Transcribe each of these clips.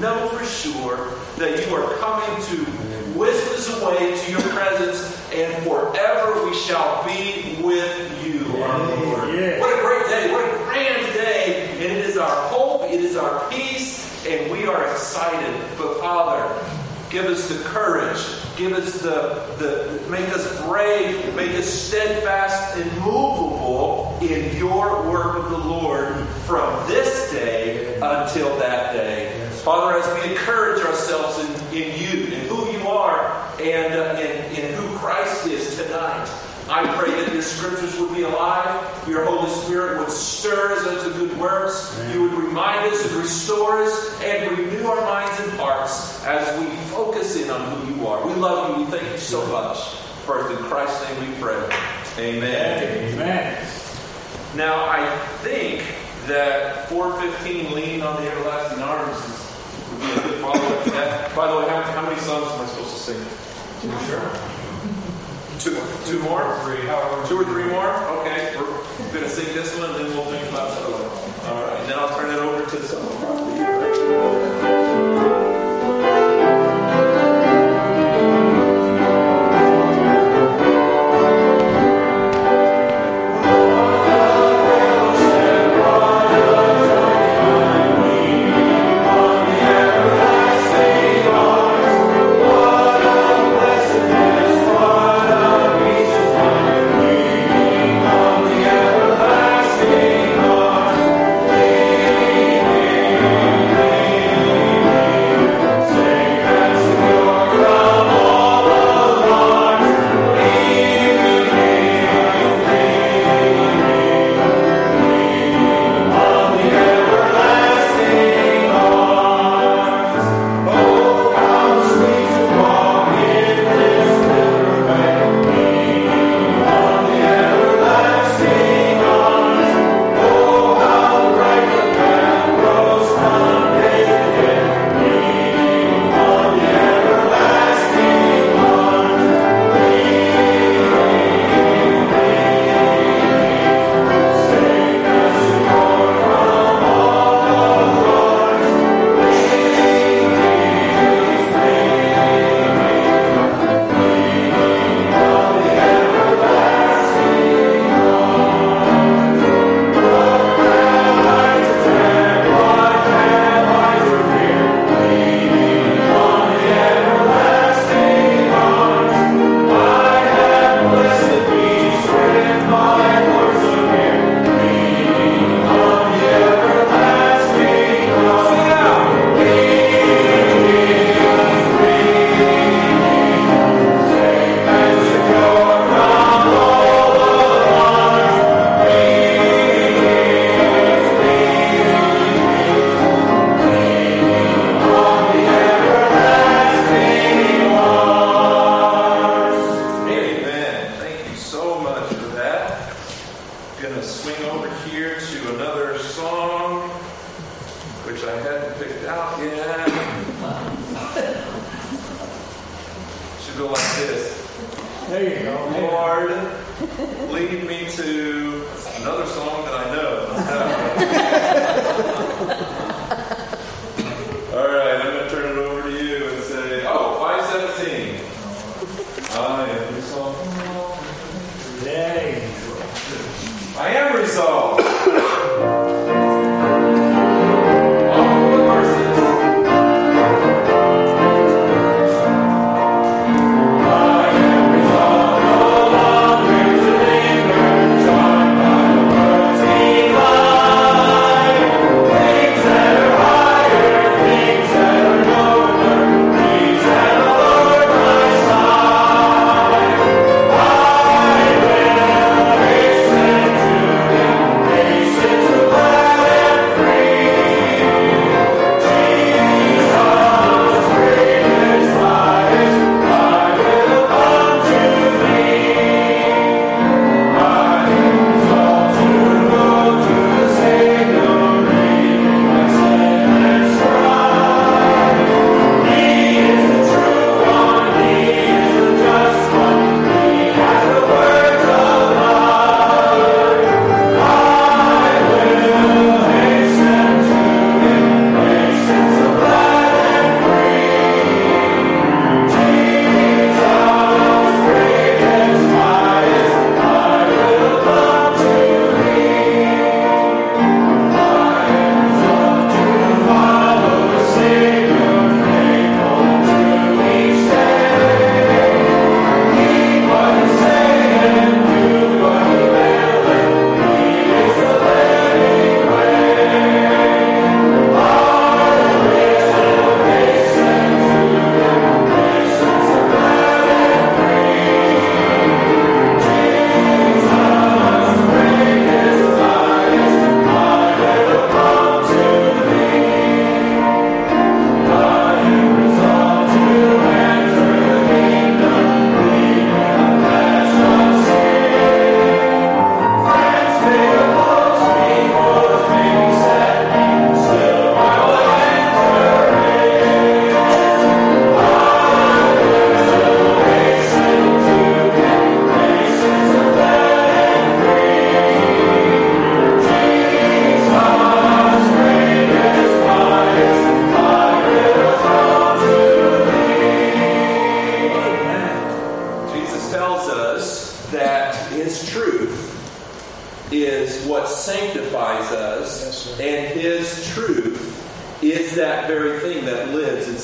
know for sure that you are coming to whisk us away to your presence, and forever we shall be with you, our Lord. Yeah. What a great day. What a grand day. And it is our hope. It is our peace. And we are excited. But Father, give us the courage. Give us make us brave. Make us steadfast and movable in your work of the Lord from this day until that day. Father, as we encourage ourselves in you, in who you are, and in who Christ is tonight, I pray that your scriptures would be alive, your Holy Spirit would stir us unto good works, you would remind us and restore us, and renew our minds and hearts as we focus in on who you are. We love you. We thank you so much. First, in Christ's name we pray. Amen. Amen. Now, I think that 4:15, leaning on the everlasting arms, would be a good follow-up to that. By the way, how many songs am I supposed to sing? Sure. Two more? Two or three more? Okay. We're going to sing this one, and then we'll think about the other one. All right. And then I'll turn it over to someone.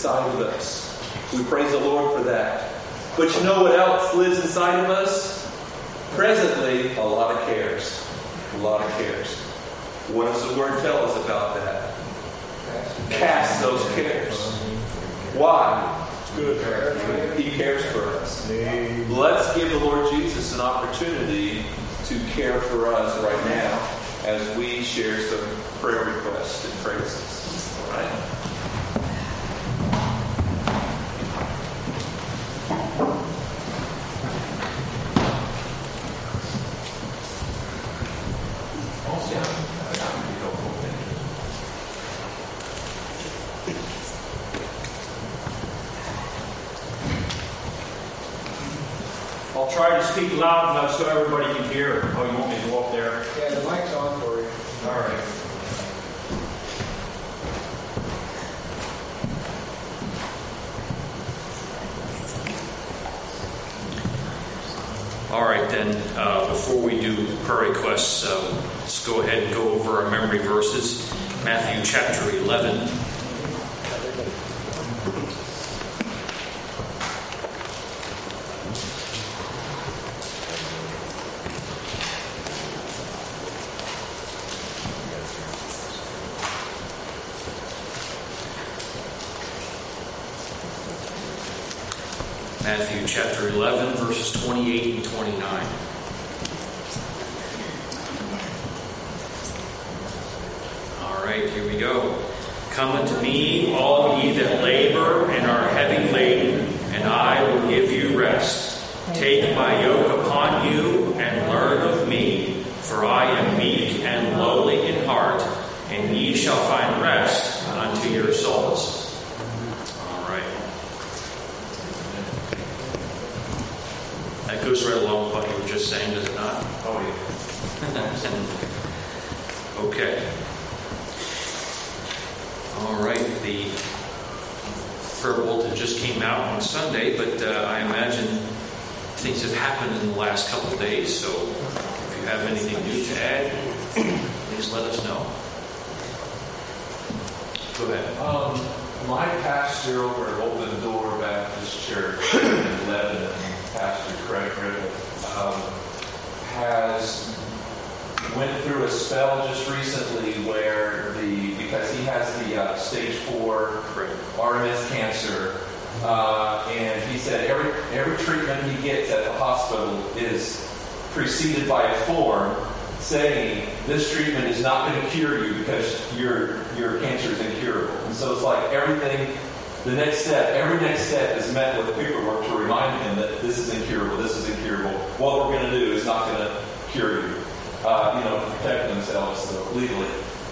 inside of us. We praise the Lord for that. But you know what else lives inside of us? Presently, a lot of cares. A lot of cares. What does the Word tell us about that? Cast those cares. Why? Good. He cares for us. Let's give the Lord Jesus an opportunity to care for us right now as we share some prayer requests and praises. All right? I'll try to speak loud enough so everybody can hear. Oh, you want me to go up there? Yeah, the mic's on for you. All right. All right, then, before we do prayer requests, let's go ahead and go over our memory verses. Matthew chapter 11. Matthew chapter 11, verses 28 and 29. All right, here we go. Come unto me, all ye that labor and are heavy laden, and I will give you rest. Take my yoke upon you and learn of me, for I am meek and lowly in heart, and ye shall find rest unto your souls. That goes right along with what you were just saying, does it not? Oh, yeah. Okay. All right. The prayer bulletin just came out on Sunday, but I imagine things have happened in the last couple of days. So if you have anything new to add, please let us know. Go ahead. My pastor over at Open Door Baptist Church in Lebanon, Pastor Craig Riddle, went through a spell just recently where because he has the stage 4 RMS cancer, and he said every treatment he gets at the hospital is preceded by a form saying this treatment is not going to cure you because your cancer is incurable. And so it's like every next step is met with paperwork to remind him that this is incurable, this is incurable. What we're going to do is not going to cure you, to protect themselves legally.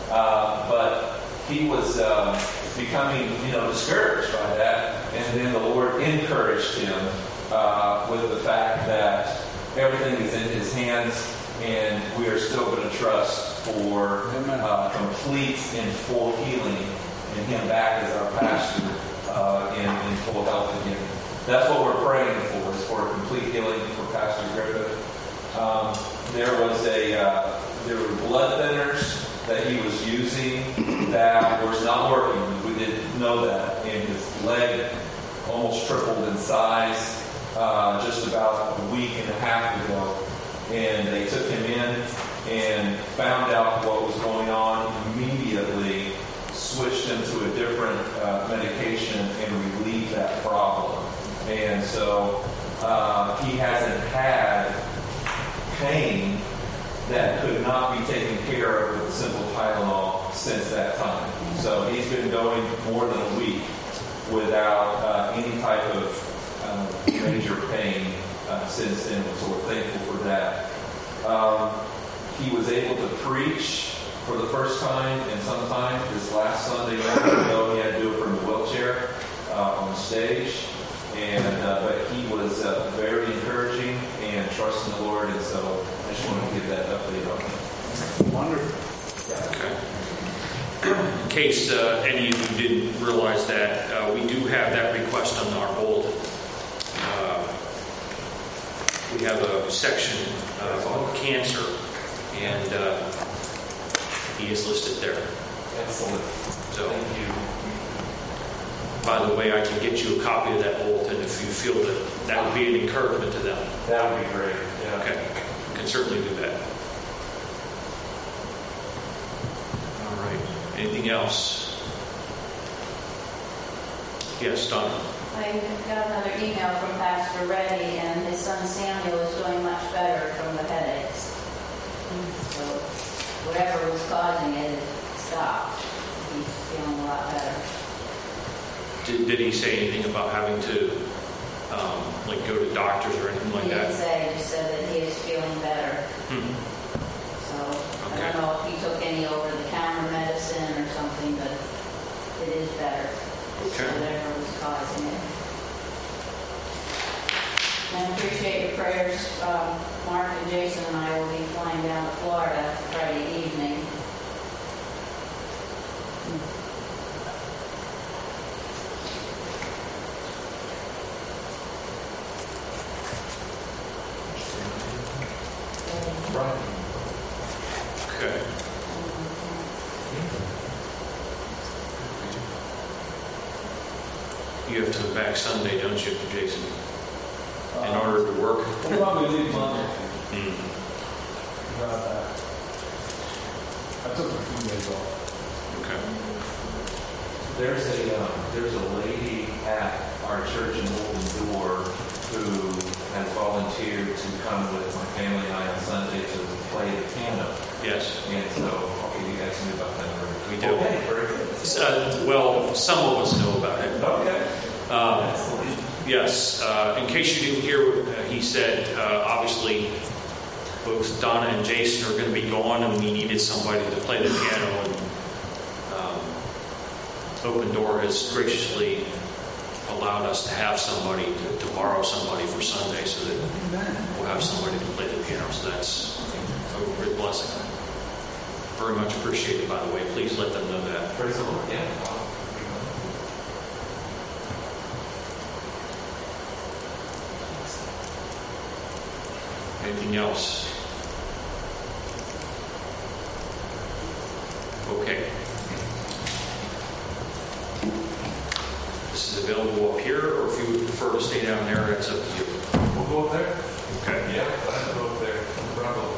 But he was becoming, discouraged by that, and then the Lord encouraged him with the fact that everything is in His hands, and we are still going to trust for complete and full healing, and him back as our pastor in full health again. That's what we're praying for, is for complete healing for Pastor Griffith. There were blood thinners that he was using that was not working. We didn't know that. And his leg almost tripled in size just about a week and a half ago. And they took him in and found out what was going on, immediately switched him to a different medication and relieved that problem. And so he hasn't had pain that could not be taken care of with simple Tylenol since that time. So he's been going more than a week without any type of major pain since then. So we're thankful for that. He was able to preach for the first time in some time this last Sunday night, though he had to do it from the wheelchair on stage. But he was very encouraging and trusting the Lord, and so I just wanted to give that update on him. Wonderful. Okay. In case any of you didn't realize that, we do have that request on our bulletin. We have a section called cancer, and he is listed there. Excellent. So, thank you. by the way, I can get you a copy of that bulletin if you feel that would be an encouragement to them. That would be great. Yeah. Okay. I can certainly do that. All right. Anything else? Yes, Donna. I got another email from Pastor Reddy, and his son Samuel is doing much better from the headaches. So whatever was causing it stopped. He's feeling a lot better. Did he say anything about having to go to doctors or anything like that? He didn't say. He just said that he is feeling better. Mm-hmm. So Okay. I don't know if he took any over-the-counter medicine or something, but it is better. Okay. Whatever was causing it. And I appreciate your prayers. Mark and Jason and I will be flying down to Florida Friday evening. Right. Okay. You have to come back Sunday, don't you, Jason? In order to work? We'll probably leave Monday. Mm-hmm. Drive back. I took a few days off. Okay. There's a lady at our church in Golden Door who has volunteered to come with my family and I on Sunday to play the piano. Yes. And so, okay, you guys knew about that already. We do. Okay, very good. Well, some of us know about it. Okay. Yes. In case you didn't hear what he said, obviously both Donna and Jason are going to be gone, and we needed somebody to play the piano. And Open Door has graciously allowed us to have somebody to borrow somebody for Sunday, so that we'll have somebody to play the piano. So that's a great blessing. Very much appreciated, by the way. Please let them know that. Praise the Lord. Yeah. Anything else? Okay. This is available up here, or if you would prefer to stay down there, it's up to you. We'll go up there. Okay. Yeah, I'll go up there. No problem.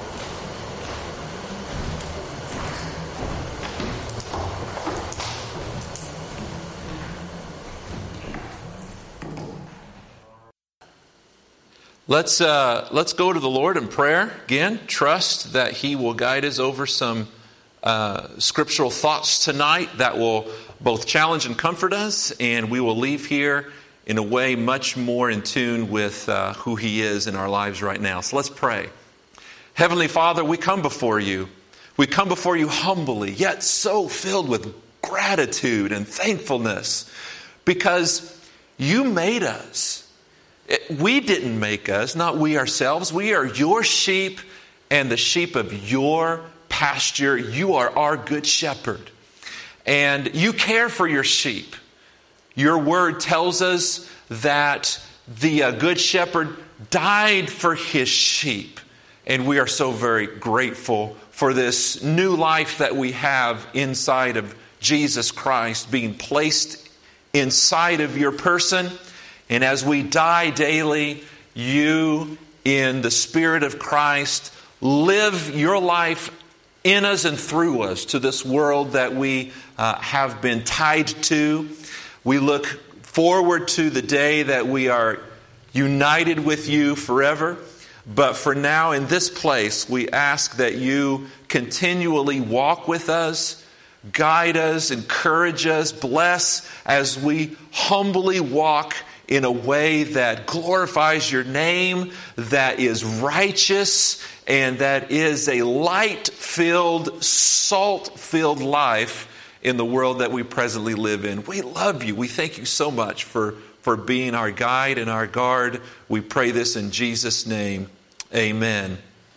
Let's go to the Lord in prayer again. Trust that He will guide us over some scriptural thoughts tonight that will both challenge and comfort us, and we will leave here in a way much more in tune with who He is in our lives right now. So let's pray. Heavenly Father, we come before You. We come before You humbly, yet so filled with gratitude and thankfulness, because You made us. We didn't make us, not we ourselves. We are Your sheep and the sheep of Your pasture. You are our good shepherd. And You care for Your sheep. Your word tells us that the good shepherd died for his sheep. And we are so very grateful for this new life that we have inside of Jesus Christ, being placed inside of Your person. And as we die daily, You, in the Spirit of Christ, live Your life in us and through us to this world that we have been tied to. We look forward to the day that we are united with You forever. But for now, in this place, we ask that You continually walk with us, guide us, encourage us, bless as we humbly walk in a way that glorifies Your name, that is righteous, and that is a light-filled, salt-filled life in the world that we presently live in. We love You. We thank You so much for being our guide and our guard. We pray this in Jesus' name. Amen.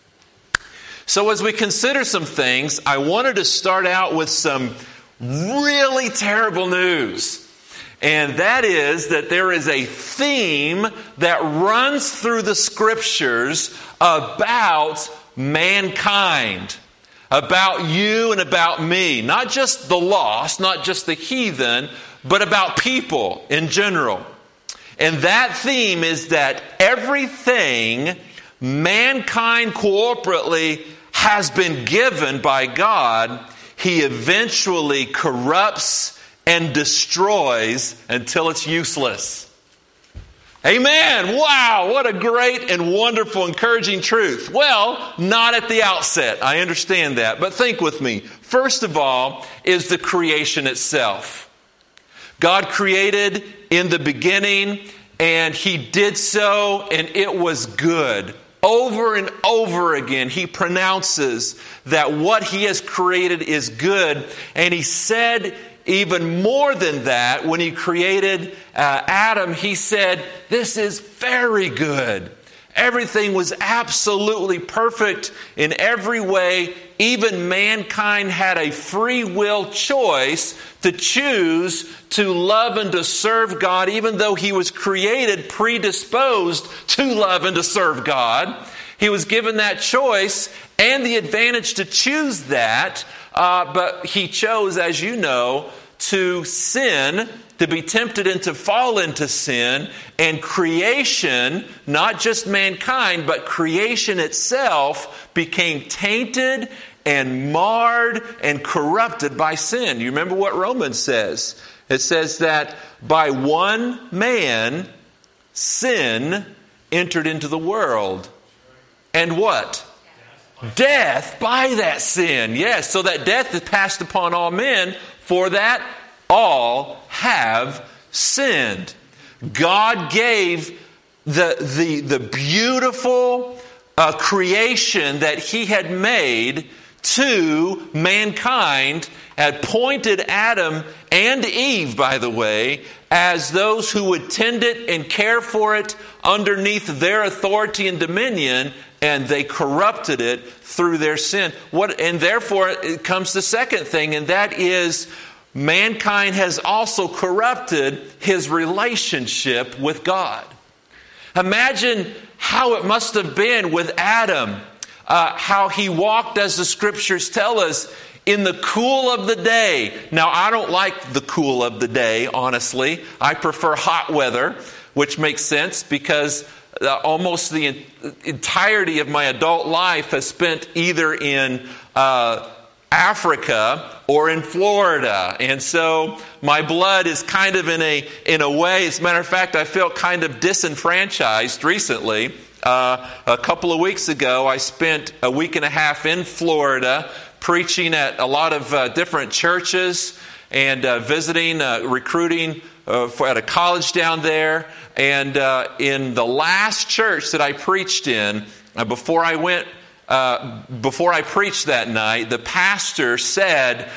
So as we consider some things, I wanted to start out with some really terrible news. And that is that there is a theme that runs through the Scriptures about mankind. about you and about me. Not just the lost, not just the heathen, but about people in general. And that theme is that everything mankind corporately has been given by God, He eventually corrupts and destroys until it's useless. Amen. Wow, what a great and wonderful, encouraging truth. Well, not at the outset. I understand that. But think with me. First of all is the creation itself. God created in the beginning, and He did so, and it was good. Over and over again, He pronounces that what He has created is good. And He said even more than that, when He created Adam, He said, this is very good. Everything was absolutely perfect in every way. Even mankind had a free will choice to choose to love and to serve God, even though he was created predisposed to love and to serve God. He was given that choice and the advantage to choose that, but he chose, as you know, to sin, to be tempted and to fall into sin, and creation, not just mankind, but creation itself became tainted and marred and corrupted by sin. You remember what Romans says? It says that by one man, sin entered into the world. And what? Death by that sin. Yes, so that death is passed upon all men, for that all have sinned. God gave the beautiful creation that He had made to mankind, had pointed Adam and Eve, by the way, as those who would tend it and care for it underneath their authority and dominion, and they corrupted it through their sin. And therefore, it comes the second thing, and that is mankind has also corrupted his relationship with God. Imagine how it must have been with Adam, how he walked, as the Scriptures tell us, in the cool of the day. Now, I don't like the cool of the day, honestly. I prefer hot weather, which makes sense because almost the entirety of my adult life has spent either in Africa or in Florida. And so my blood is kind of in a way, as a matter of fact, I felt kind of disenfranchised recently. A couple of weeks ago, I spent a week and a half in Florida preaching at a lot of different churches and visiting, recruiting at a college down there. And in the last church that I preached in, before I preached that night, the pastor said,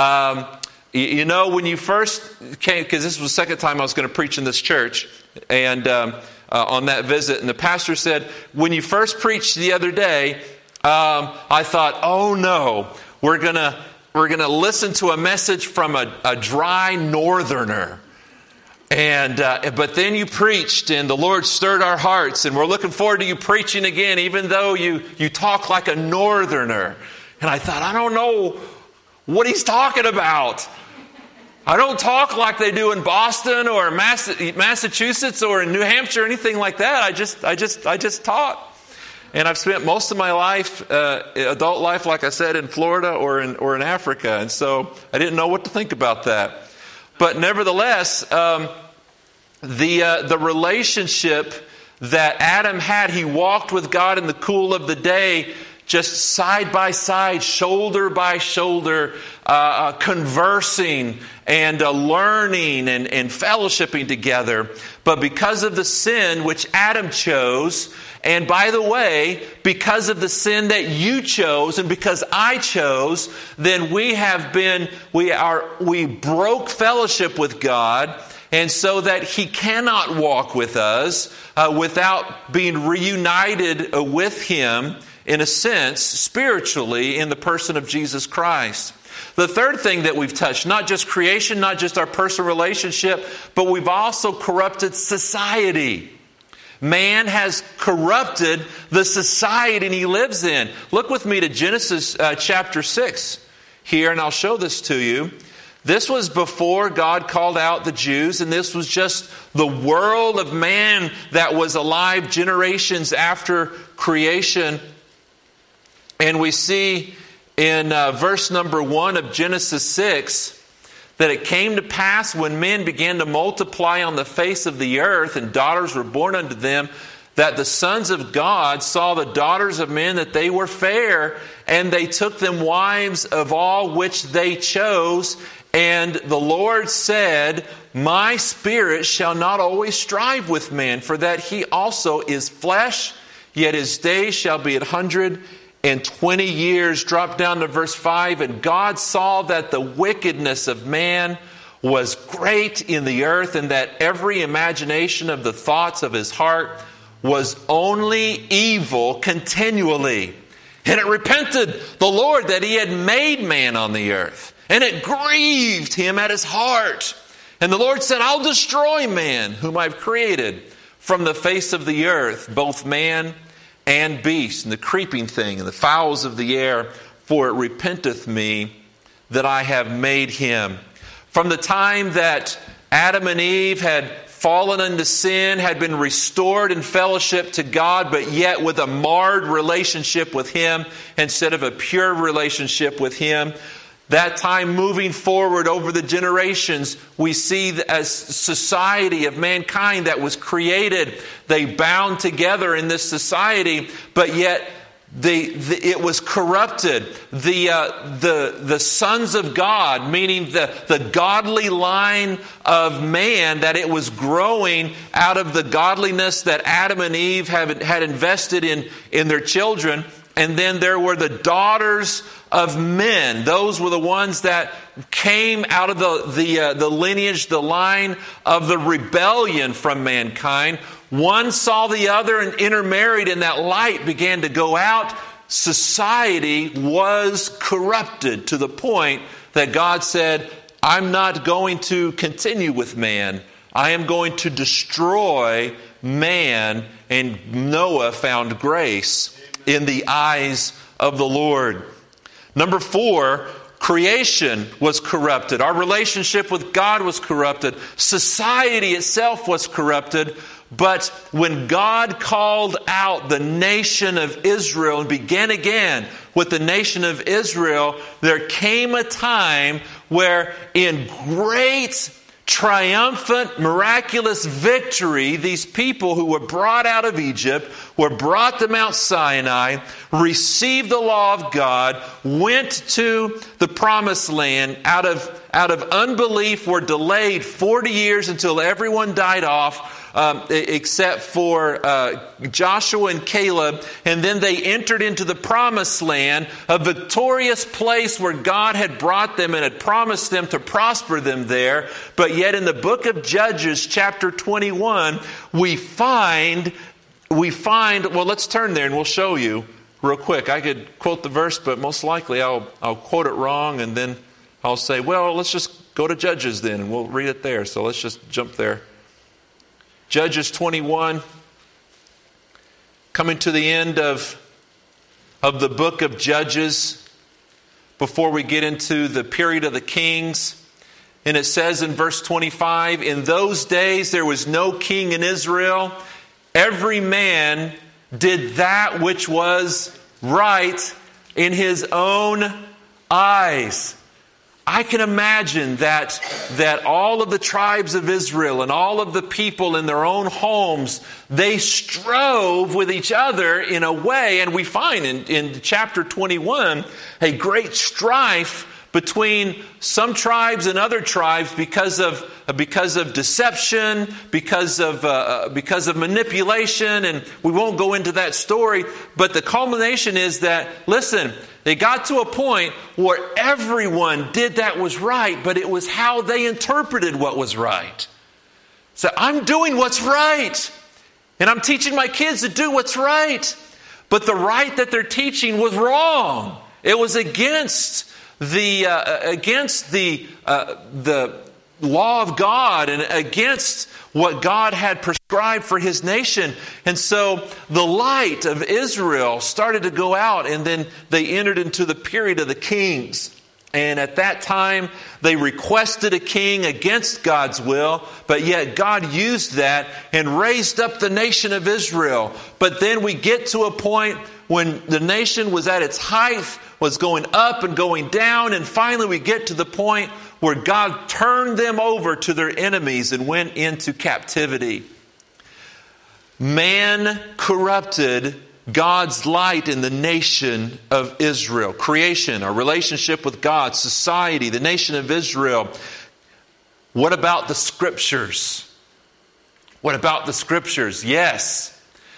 you know, when you first came, because this was the second time I was going to preach in this church, and on that visit, and the pastor said, when you first preached the other day, I thought, oh no, we're gonna listen to a message from a dry northerner. And but then you preached, and the Lord stirred our hearts, and we're looking forward to you preaching again, even though you talk like a northerner. And I thought, I don't know what he's talking about. I don't talk like they do in Boston or Massachusetts or in New Hampshire or anything like that. I just talk. And I've spent most of my life, adult life, like I said, in Florida or in Africa, and so I didn't know what to think about that. But nevertheless, the relationship that Adam had, he walked with God in the cool of the day, just side by side, shoulder by shoulder, conversing and learning and fellowshipping together. But because of the sin which Adam chose, and by the way, because of the sin that you chose and because I chose, then we broke fellowship with God, and so that He cannot walk with us without being reunited with Him, in a sense, spiritually, in the person of Jesus Christ. The third thing that we've touched, not just creation, not just our personal relationship, but we've also corrupted society. Man has corrupted the society he lives in. Look with me to Genesis chapter 6 here, and I'll show this to you. This was before God called out the Jews, and this was just the world of man that was alive generations after creation. And we see in verse number 1 of Genesis 6 that it came to pass when men began to multiply on the face of the earth and daughters were born unto them, that the sons of God saw the daughters of men that they were fair, and they took them wives of all which they chose. And the Lord said, My spirit shall not always strive with man, for that he also is flesh, yet his days shall be 120 years. Drop down to verse 5. And God saw that the wickedness of man was great in the earth, and that every imagination of the thoughts of his heart was only evil continually. And it repented the Lord that he had made man on the earth, and it grieved him at his heart. And the Lord said, I'll destroy man, whom I've created, from the face of the earth, both man and beast, and the creeping thing, and the fowls of the air, for it repenteth me that I have made him. From the time that Adam and Eve had fallen into sin, had been restored in fellowship to God, but yet with a marred relationship with him instead of a pure relationship with him, that time moving forward over the generations, we see a society of mankind that was created. They bound together in this society, but yet it was corrupted. The sons of God, meaning the godly line of man, that it was growing out of the godliness that Adam and Eve had invested in their children. And then there were the daughters of men. Those were the ones that came out of the lineage, the line of the rebellion from mankind. One saw the other and intermarried, and that light began to go out. Society was corrupted to the point that God said, I'm not going to continue with man. I am going to destroy man. And Noah found grace in the eyes of the Lord. Number 4, creation was corrupted. Our relationship with God was corrupted. Society itself was corrupted. But when God called out the nation of Israel and began again with the nation of Israel, there came a time where in great triumphant, miraculous victory, these people who were brought out of Egypt, were brought to Mount Sinai, received the law of God, went to the promised land, out of unbelief were delayed 40 years until everyone died off, except for Joshua and Caleb. And then they entered into the promised land, a victorious place where God had brought them and had promised them to prosper them there. But yet in the book of Judges, chapter 21, we find, well, let's turn there and we'll show you real quick. I could quote the verse, but most likely I'll quote it wrong, and then I'll say, well, let's just go to Judges then, and we'll read it there. So let's just jump there. Judges 21, coming to the end of the book of Judges, before we get into the period of the kings. And it says in verse 25, in those days there was no king in Israel. Every man did that which was right in his own eyes. I can imagine that all of the tribes of Israel and all of the people in their own homes, they strove with each other in a way, and we find in chapter 21 a great strife between some tribes and other tribes because of deception, because of manipulation, and we won't go into that story. But the culmination is that, listen, they got to a point where everyone did that was right, but it was how they interpreted what was right. So I'm doing what's right, and I'm teaching my kids to do what's right, but the right that they're teaching was wrong. It was against the law of God and against what God had prescribed for his nation. And so the light of Israel started to go out, and then they entered into the period of the kings. And at that time, they requested a king against God's will, but yet God used that and raised up the nation of Israel. But then we get to a point when the nation was at its height, was going up and going down, and finally we get to the point where God turned them over to their enemies and went into captivity. Man corrupted God's light in the nation of Israel. Creation, our relationship with God, society, the nation of Israel. What about the Scriptures? What about the Scriptures? Yes,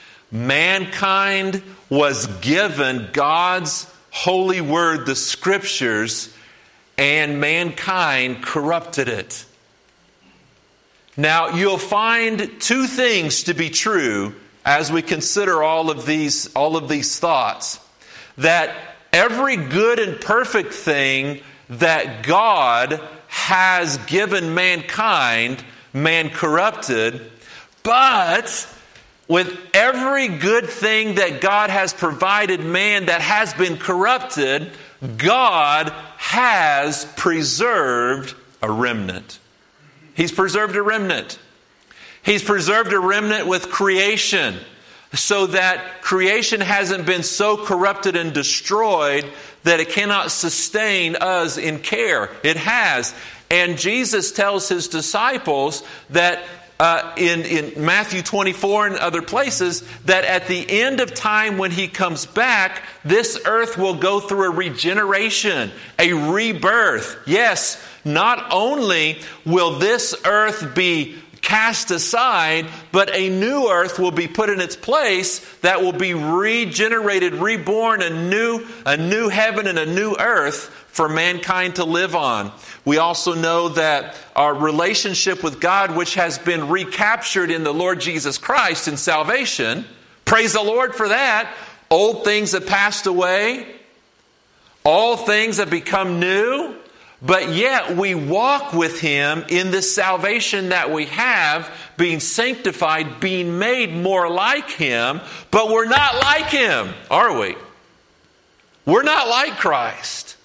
mankind was given God's holy word, the Scriptures, and mankind corrupted it. Now, you'll find two things to be true as we consider all of these thoughts. That every good and perfect thing that God has given mankind, man corrupted. But with every good thing that God has provided man that has been corrupted, God has preserved a remnant. He's preserved a remnant. He's preserved a remnant with creation, so that creation hasn't been so corrupted and destroyed that it cannot sustain us in care. It has. And Jesus tells his disciples that in Matthew 24 and other places, that at the end of time when he comes back, this earth will go through a regeneration, a rebirth. Yes, not only will this earth be cast aside, but a new earth will be put in its place that will be regenerated, reborn, a new heaven and a new earth for mankind to live on. We also know that our relationship with God, which has been recaptured in the Lord Jesus Christ in salvation, praise the Lord for that. Old things have passed away. All things have become new. But yet we walk with Him in this salvation that we have, being sanctified, being made more like Him. But we're not like Him, are we? We're not like Christ.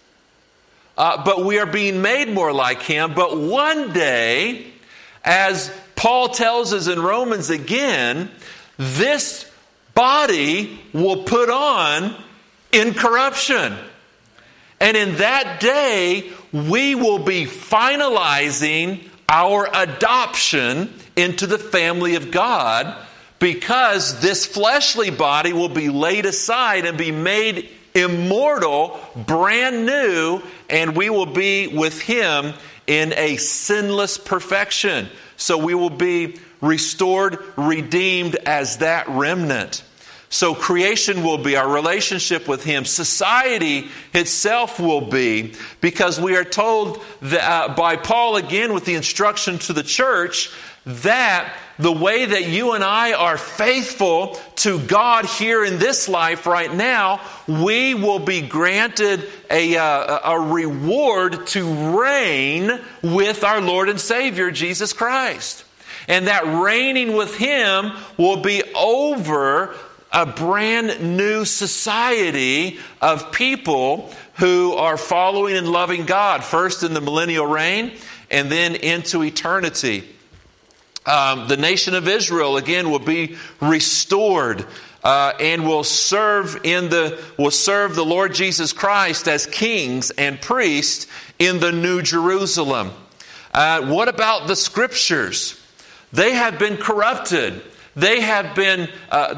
But we are being made more like Him. But one day, as Paul tells us in Romans again, this body will put on incorruption. And in that day, we will be finalizing our adoption into the family of God, because this fleshly body will be laid aside and be made immortal, brand new, and we will be with Him in a sinless perfection. So we will be restored, redeemed as that remnant. So creation will be, our relationship with Him. Society itself will be, because we are told that, by Paul again with the instruction to the church, that the way that you and I are faithful to God here in this life right now, we will be granted a reward to reign with our Lord and Savior, Jesus Christ. And that reigning with Him will be over a brand new society of people who are following and loving God, first in the millennial reign and then into eternity. The nation of Israel again will be restored and will serve the Lord Jesus Christ as kings and priests in the New Jerusalem. What about the Scriptures? They have been corrupted. They have been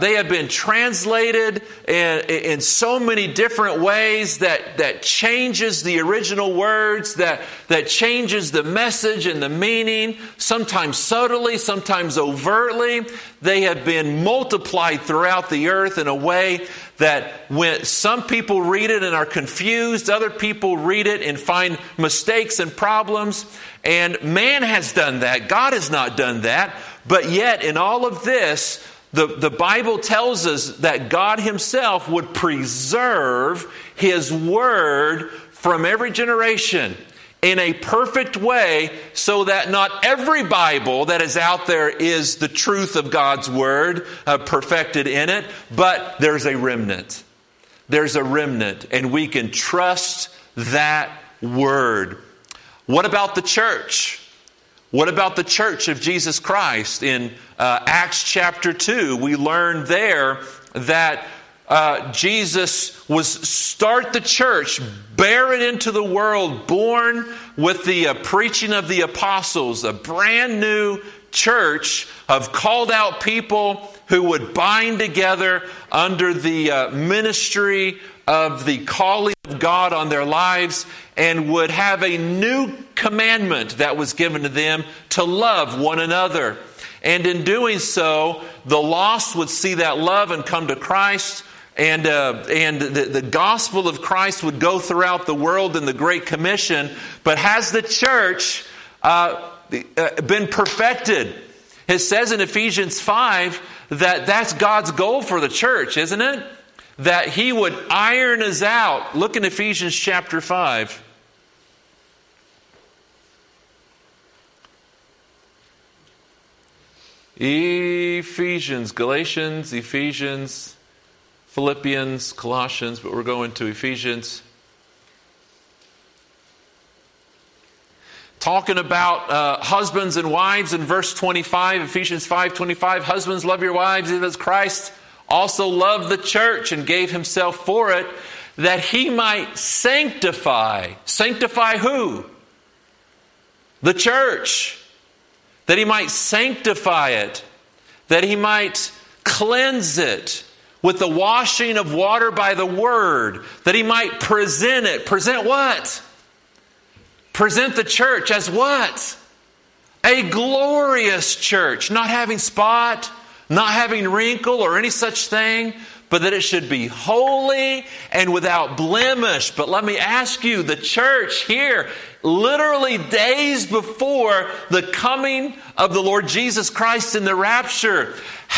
translated in so many different ways that changes the original words, that changes the message and the meaning, sometimes subtly, sometimes overtly. They have been multiplied throughout the earth in a way that when some people read it and are confused, other people read it and find mistakes and problems. And man has done that. God has not done that. But yet, in all of this, the Bible tells us that God Himself would preserve His Word from every generation in a perfect way so that not every Bible that is out there is the truth of God's Word perfected in it, but there's a remnant. There's a remnant, and we can trust that Word. What about the church? What about the church of Jesus Christ? In Acts chapter 2, we learn there that Jesus was start the church, bear it into the world, born with the preaching of the apostles, a brand new church of called out people who would bind together under the ministry of the calling of God on their lives, and would have a new commandment that was given to them to love one another. And in doing so, the lost would see that love and come to Christ. And the gospel of Christ would go throughout the world in the Great Commission. But has the church been perfected? It says in Ephesians 5 that that's God's goal for the church, isn't it? That He would iron us out. Look in Ephesians chapter 5. Ephesians, Galatians, Ephesians, Philippians, Colossians, but we're going to Ephesians. Talking about husbands and wives in verse 25, Ephesians 5:25. Husbands, love your wives even as Christ also loved the church and gave Himself for it, that He might sanctify. Sanctify who? The church. That He might sanctify it. That He might cleanse it with the washing of water by the Word. That He might present it. Present what? Present the church as what? A glorious church. Not having spot, not having wrinkle or any such thing, but that it should be holy and without blemish. But let me ask you, the church here, literally days before the coming of the Lord Jesus Christ in the rapture,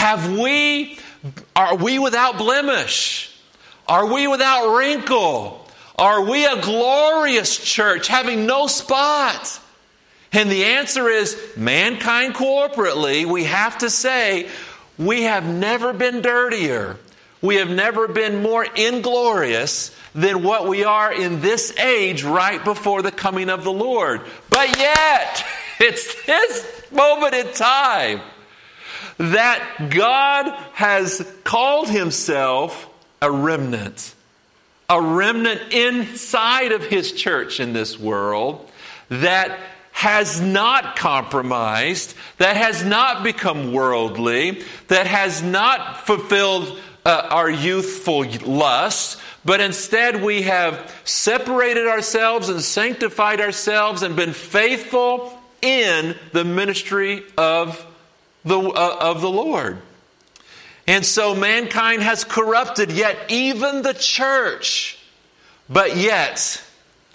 are we without blemish? Are we without wrinkle? Are we a glorious church having no spot? And the answer is, mankind corporately, we have to say, we have never been dirtier. We have never been more inglorious than what we are in this age right before the coming of the Lord. But yet, it's this moment in time that God has called Himself a remnant. A remnant inside of His church in this world that has not compromised, that has not become worldly, that has not fulfilled our youthful lust, but instead we have separated ourselves and sanctified ourselves and been faithful in the ministry of the Lord. And so mankind has corrupted yet even the church. But yet,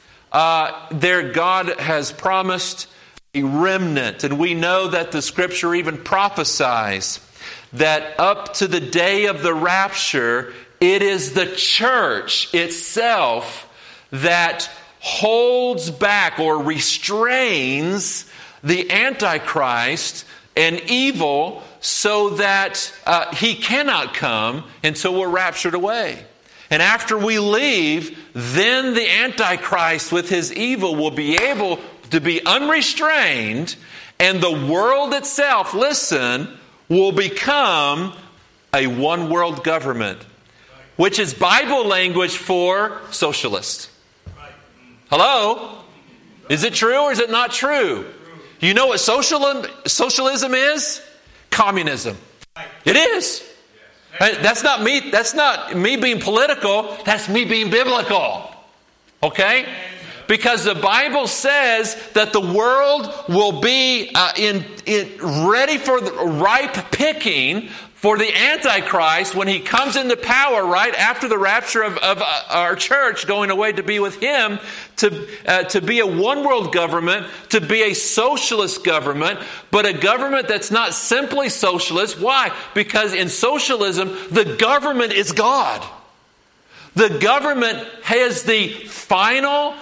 God has promised a remnant. And we know that the Scripture even prophesies that up to the day of the rapture, it is the church itself that holds back or restrains the Antichrist and evil so that he cannot come until we're raptured away. And after we leave, then the Antichrist with his evil will be able to be unrestrained, and the world itself, listen, will become a one world government, which is Bible language for socialist. Hello? Is it true or is it not true? Do you know what socialism is? Communism. It is. That's not me being political. That's me being biblical. Okay? Because the Bible says that the world will be ready for the ripe picking for the Antichrist when he comes into power right after the rapture of our church going away to be with him, to be a one world government, to be a socialist government, but a government that's not simply socialist. Why? Because in socialism, the government is God. The government has the final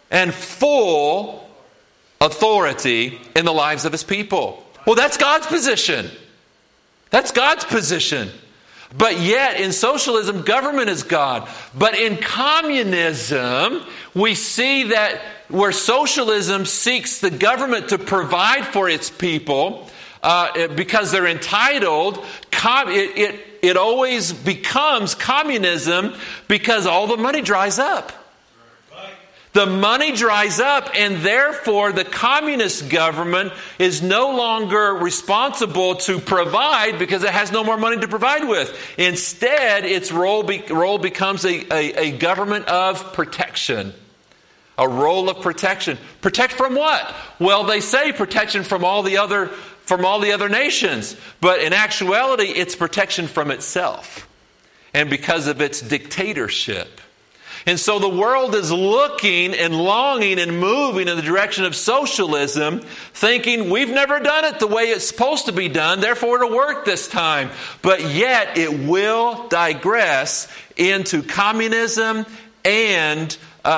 and full authority in the lives of His people. Well, that's God's position. That's God's position. But yet, in socialism, government is God. But in communism, we see that where socialism seeks the government to provide for its people because they're entitled, it always becomes communism because all the money dries up. The money dries up, and therefore the communist government is no longer responsible to provide because it has no more money to provide with. Instead, its role becomes a government of protection. A role of protection. Protect from what? Well, they say protection from all the other nations. But in actuality, it's protection from itself. And because of its dictatorship. And so the world is looking and longing and moving in the direction of socialism, thinking we've never done it the way it's supposed to be done, therefore it'll work this time. But yet it will digress into communism and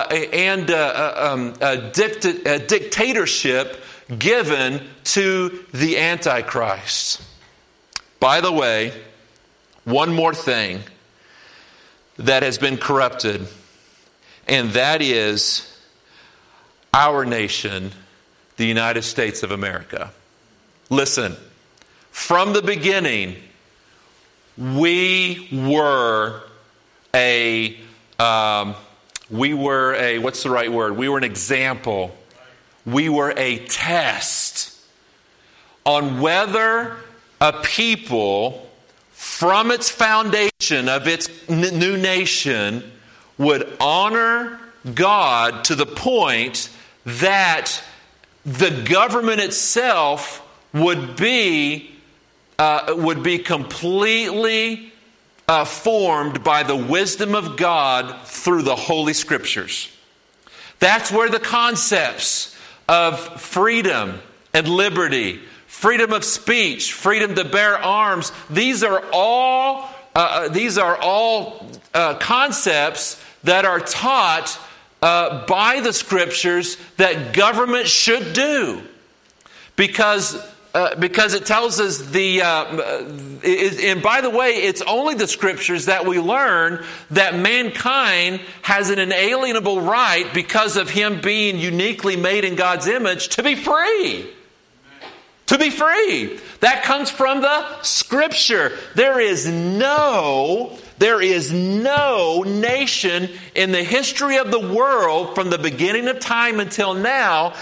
dictatorship given to the Antichrist. By the way, one more thing that has been corrupted, and that is our nation, the United States of America. Listen, from the beginning, we were what's the right word? We were an example. We were a test on whether a people from its foundation of its new nation would honor God to the point that the government itself would be completely formed by the wisdom of God through the Holy Scriptures. That's where the concepts of freedom and liberty, freedom of speech, freedom to bear arms, these are all concepts that are taught by the Scriptures that government should do, because it tells us and by the way, it's only the Scriptures that we learn that mankind has an inalienable right, because of him being uniquely made in God's image, to be free. To be free. That comes from the Scripture. There is no nation in the history of the world, from the beginning of time until now,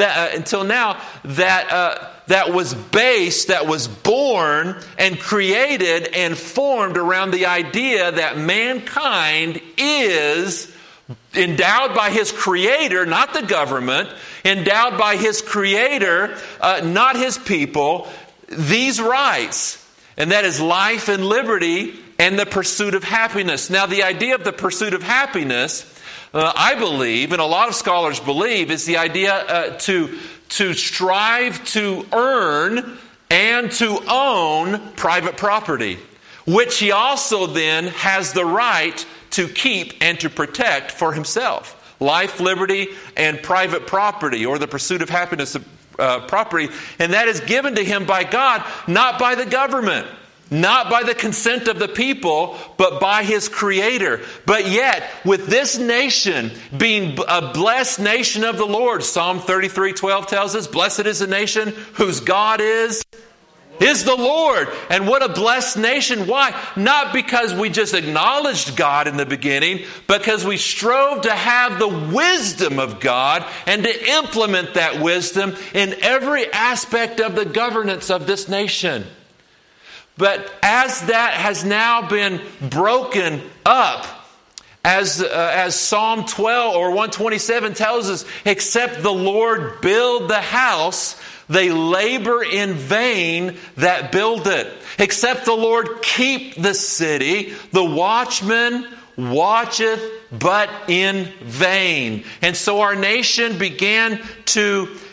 that was born and created and formed around the idea that mankind is endowed by his Creator, not the government, endowed by his Creator, not his people, these rights. And that is life and liberty and the pursuit of happiness. Now, the idea of the pursuit of happiness, I believe, and a lot of scholars believe, is the idea to strive to earn and to own private property, which he also then has the right to keep and to protect for himself. Life, liberty, and private property, or the pursuit of happiness property. And that is given to him by God, not by the government, not by the consent of the people, but by his Creator. But yet, with this nation being a blessed nation of the Lord, Psalm 33:12 tells us, blessed is the nation whose God is the Lord. And what a blessed nation. Why? Not because we just acknowledged God in the beginning, but because we strove to have the wisdom of God and to implement that wisdom in every aspect of the governance of this nation. But as that has now been broken up, as Psalm 12 or 127 tells us, except the Lord build the house, they labor in vain that build it. Except the Lord keep the city, the watchman watcheth but in vain. And so our nation began to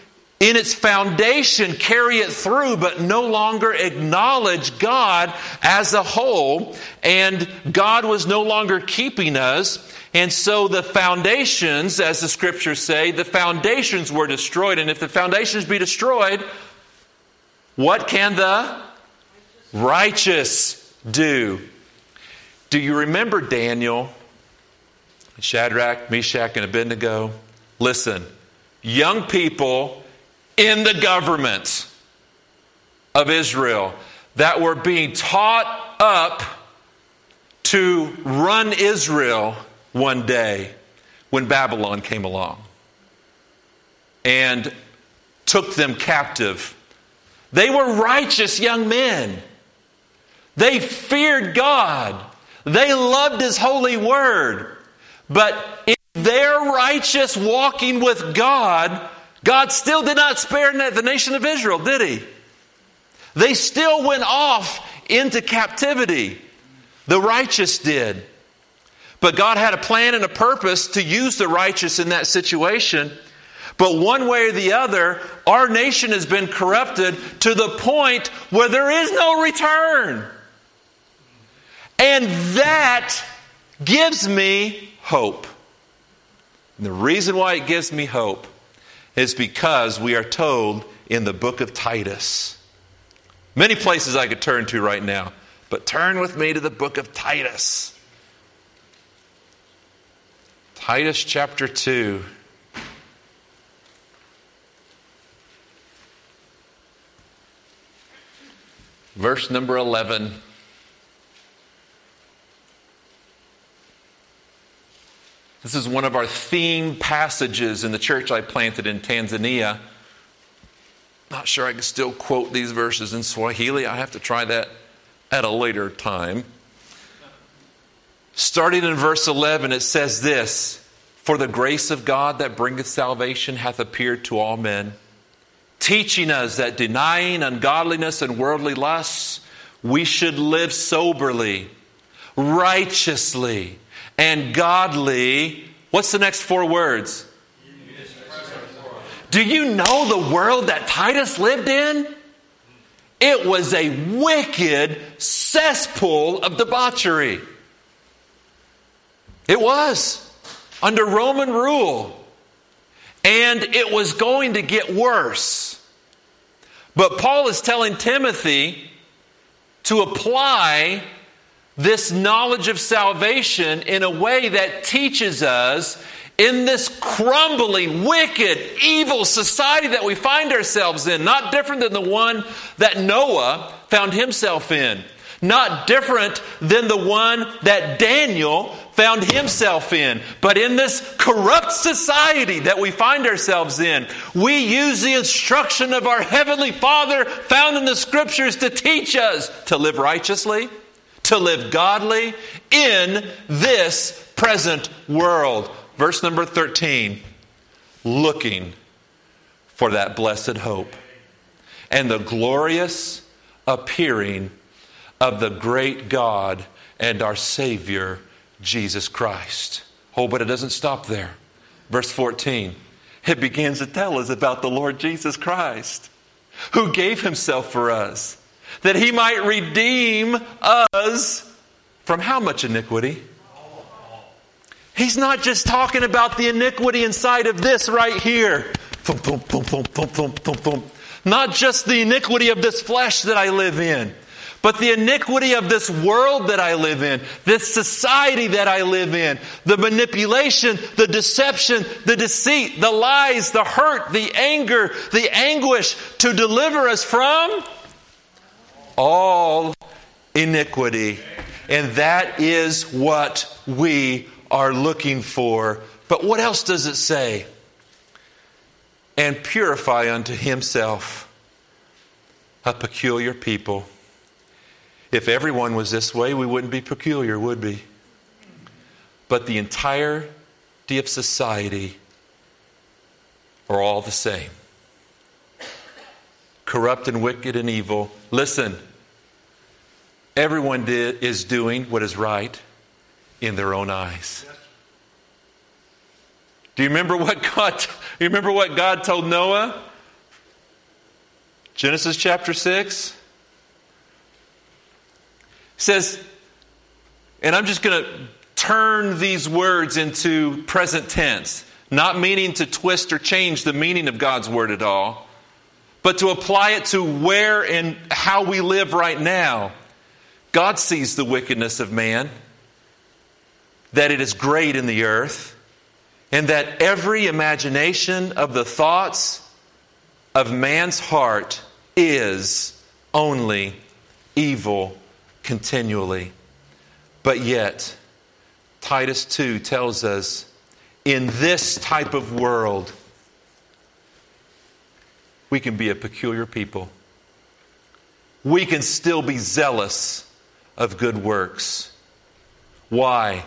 in its foundation carry it through, but no longer acknowledge God as a whole. And God was no longer keeping us. And so the foundations, as the scriptures say, the foundations were destroyed. And if the foundations be destroyed, what can the righteous do? Do you remember Daniel, Shadrach, Meshach, and Abednego? Listen, young people in the government of Israel that were being taught up to run Israel one day when Babylon came along and took them captive. They were righteous young men. They feared God. They loved His holy word. But in their righteous walking with God, God still did not spare the nation of Israel, did He? They still went off into captivity. The righteous did. But God had a plan and a purpose to use the righteous in that situation. But one way or the other, our nation has been corrupted to the point where there is no return. And that gives me hope. And the reason why it gives me hope is because we are told in the book of Titus. Many places I could turn to right now, but turn with me to the book of Titus. Titus chapter 2. Verse number 11. This is one of our theme passages in the church I planted in Tanzania. Not sure I can still quote these verses in Swahili. I have to try that at a later time. Starting in verse 11, it says this: "For the grace of God that bringeth salvation hath appeared to all men, teaching us that denying ungodliness and worldly lusts, we should live soberly, righteously, and godly." What's the next four words? Do you know the world that Titus lived in? It was a wicked cesspool of debauchery. It was under Roman rule. And it was going to get worse. But Paul is telling Timothy to apply this knowledge of salvation in a way that teaches us in this crumbling, wicked, evil society that we find ourselves in. Not different than the one that Noah found himself in. Not different than the one that Daniel found himself in. But in this corrupt society that we find ourselves in, we use the instruction of our Heavenly Father found in the Scriptures to teach us to live righteously, to live godly in this present world. Verse number 13, looking for that blessed hope and the glorious appearing of the great God and our Savior, Jesus Christ. Oh, but it doesn't stop there. Verse 14, it begins to tell us about the Lord Jesus Christ, who gave Himself for us, that He might redeem us from how much iniquity? He's not just talking about the iniquity inside of this right here. Not just the iniquity of this flesh that I live in, but the iniquity of this world that I live in, this society that I live in, the manipulation, the deception, the deceit, the lies, the hurt, the anger, the anguish, to deliver us from all iniquity. And that is what we are looking for. But what else does it say? And purify unto Himself a peculiar people. If everyone was this way, we wouldn't be peculiar, would we? But the entirety of society are all the same. Corrupt and wicked and evil. Listen, everyone is doing what is right in their own eyes. Do you remember what God told Noah? Genesis chapter 6 says, and I'm just going to turn these words into present tense, not meaning to twist or change the meaning of God's word at all, but to apply it to where and how we live right now. God sees the wickedness of man, that it is great in the earth, and that every imagination of the thoughts of man's heart is only evil continually. But yet, Titus 2 tells us, in this type of world, we can be a peculiar people. We can still be zealous of good works. Why?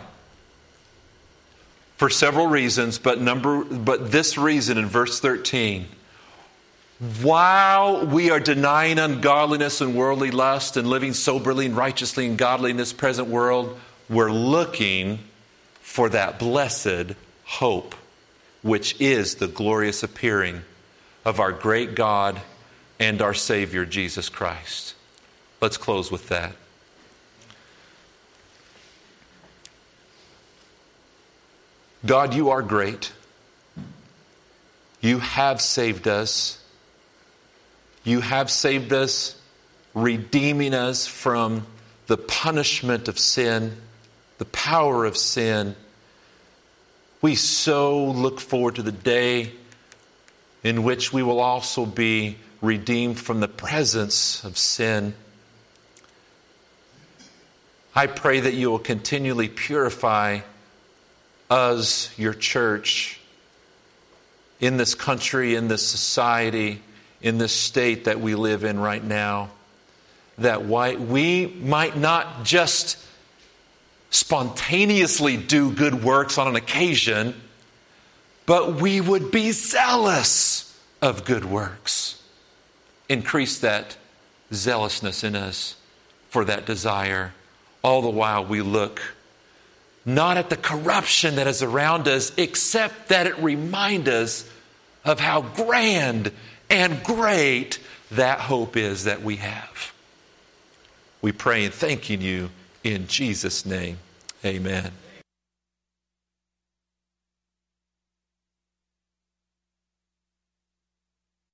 For several reasons, but this reason in verse 13. While we are denying ungodliness and worldly lust and living soberly and righteously and godly in this present world, we're looking for that blessed hope, which is the glorious appearing of our great God and our Savior, Jesus Christ. Let's close with that. God, you are great. You have saved us. You have saved us, redeeming us from the punishment of sin, the power of sin. We so look forward to the day in which we will also be redeemed from the presence of sin. I pray that you will continually purify us, your church, in this country, in this society, in this state that we live in right now, that we might not just spontaneously do good works on an occasion, but we would be zealous of good works. Increase that zealousness in us for that desire. All the while we look not at the corruption that is around us, except that it reminds us of how grand and great that hope is that we have. We pray and thanking you in Jesus' name. Amen.